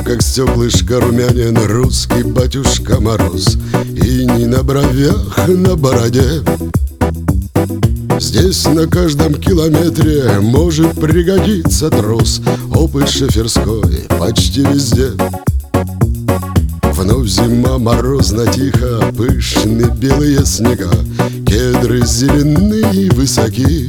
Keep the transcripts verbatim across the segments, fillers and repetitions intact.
как стеклышко румянин русский батюшка Мороз, и не на бровях, на бороде. Здесь на каждом километре может пригодиться трос, опыт шоферской почти везде. Вновь зима, морозно, тихо, пышны белые снега, кедры зеленые и высоки.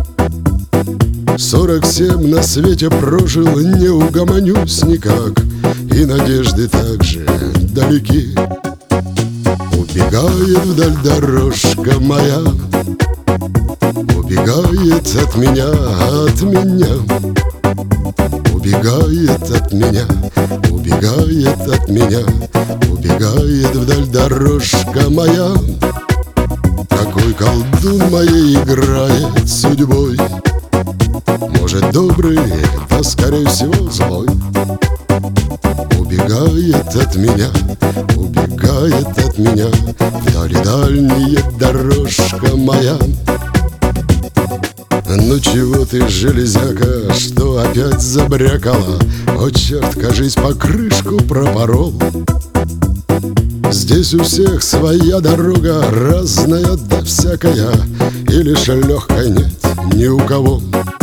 Сорок семь на свете прожил, не угомонюсь никак, и надежды также далеки. Убегает вдаль дорожка моя, убегает от меня, от меня. Убегает от меня, убегает от меня, убегает вдаль дорожка моя. Какой колдун моей играет судьбой, может добрый, да скорее всего злой. Убегает от меня, убегает от меня, вдали дальняя дорожка моя. Ну чего ты, железяка, что опять забрякала? О, черт, кажись, покрышку пропорол. Здесь у всех своя дорога, разная да всякая, и лишь легкой нет ни у кого.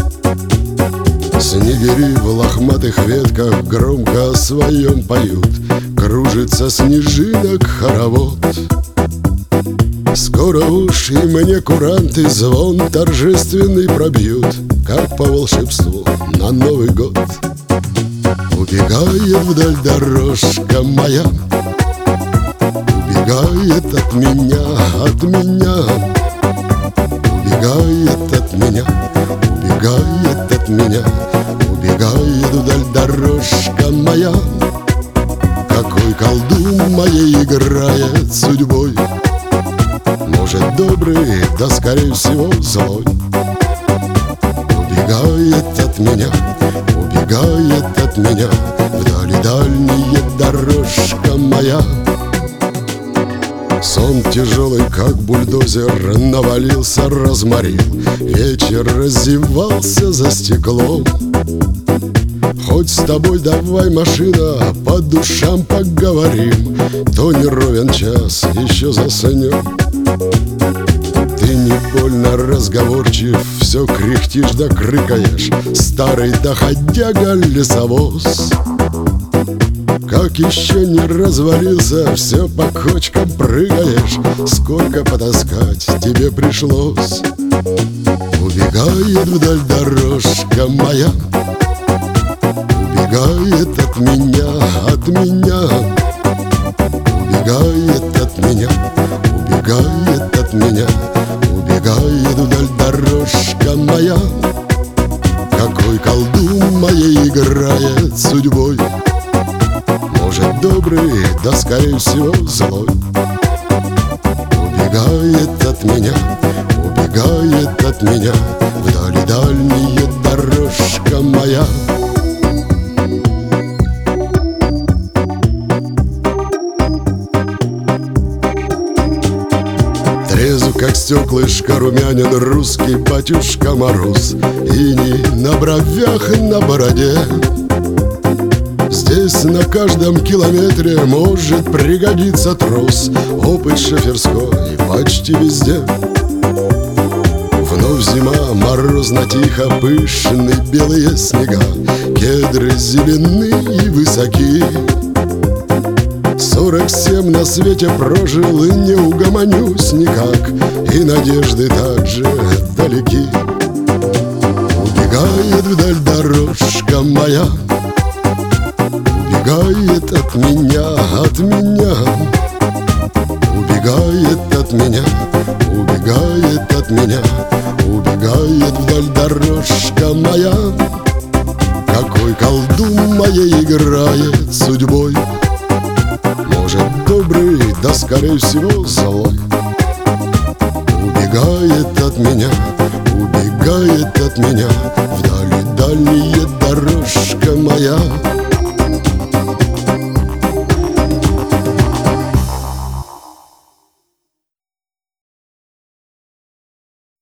Снегири в лохматых ветках громко о своем поют, кружится снежинок хоровод. Скоро уж и мне куранты звон торжественный пробьют, как по волшебству на Новый год. Убегает вдаль дорожка моя, убегает от меня, от меня. Убегает от меня, убегает от меня, убегает вдаль дорожка моя. Какой колдун моей играет судьбой, может добрый, да скорее всего злой. Убегает от меня, убегает от меня, вдали дальняя дорожка моя. Сон тяжелый, как бульдозер, навалился, разморил. Вечер разевался за стеклом. Хоть с тобой давай, машина, по душам поговорим, то не ровен час, еще заснем. Ты не больно разговорчив, все кряхтишь да крыкаешь, старый доходяга лесовоз. Как еще не развалился, все по кочкам прыгаешь, сколько потаскать тебе пришлось. Убегает вдаль дорожка моя, убегает от меня, от меня. Убегает от меня, убегает от меня, убегает вдаль дорожка моя. Какой колдун моей играет судьбой, может добрый, да скорее всего злой. Убегает от меня, убегает от меня, вдали дальняя дорожка моя. Трезв, как стеклышко румянин русский батюшка Мороз, и не на бровях, на бороде. Здесь на каждом километре может пригодиться трос, опыт шоферской почти везде. Вновь зима, морозно, тихо, пышны белые снега, кедры зеленые и высоки. Сорок семь на свете прожил, и не угомонюсь никак, и надежды также далеки. Убегает вдаль дорожка моя, убегает от меня, от меня. Убегает от меня, убегает от меня, убегает вдаль дорожка моя. Какой колдун моей играет судьбой, может добрый, да скорее всего злой. Убегает от меня, убегает от меня, вдали дальняя дорожка моя.